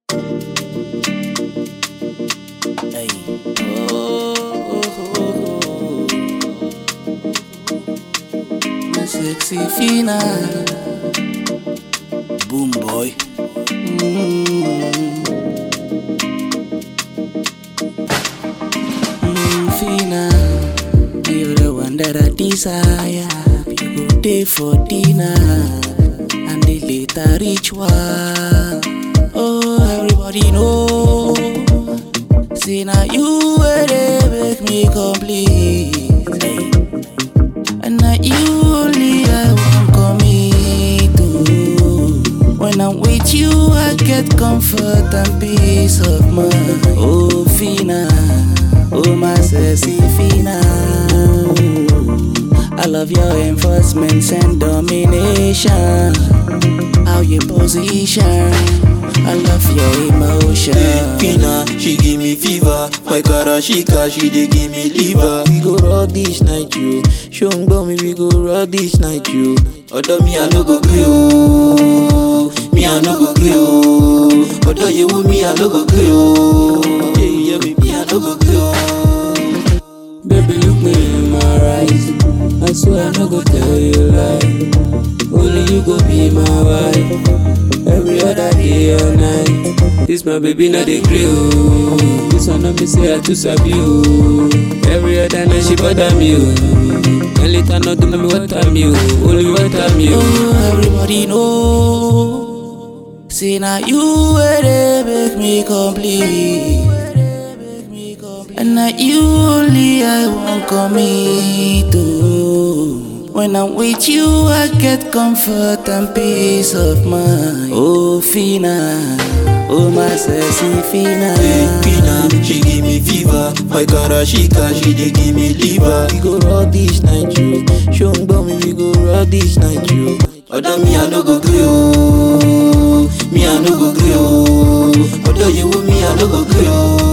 Hey. Oh. My sexy Fina. Boom boy. Fina, you're the one that I desire. You go day for dinner and the later ritual. Oh, everybody know. See now you where they make me complete. Hey. And now you only I want commit to. When I'm with you I get comfort and peace of mind. Oh Fina, oh my sexy Fina, I love your enforcements and domination. How you position, I love your emotion. Hey, Fina, she give me fever. My karashika, she dey give me liver. We go rock this night, you. Show me we go rock this night, you. Although me, I no go gree, oh. Me, I no go gree, oh. Although you with me, I no go gree, oh. Yeah, me, I no go gree, oh. Baby, look me in my eyes. I swear I no go tell you lie. Only you go be my wife. Every other day or night. This my baby not the grill. This one not me say I too sabi you. Every other night she bother me. And later not do me what I'm you. Only what I'm you. Oh, everybody know. See now you where they make me complete. And now you only I want commit to. When I'm with you I get comfort and peace of mind. Oh Fina, oh my sexy Fina. Hey, Fina, she give me fever. My karashika, she dey give me liver. We go rock this night, you. Show me we go rock this night, you. Although me, I no go gree, oh. Me, I no go gree, oh. Although you with me, I no go gree, oh.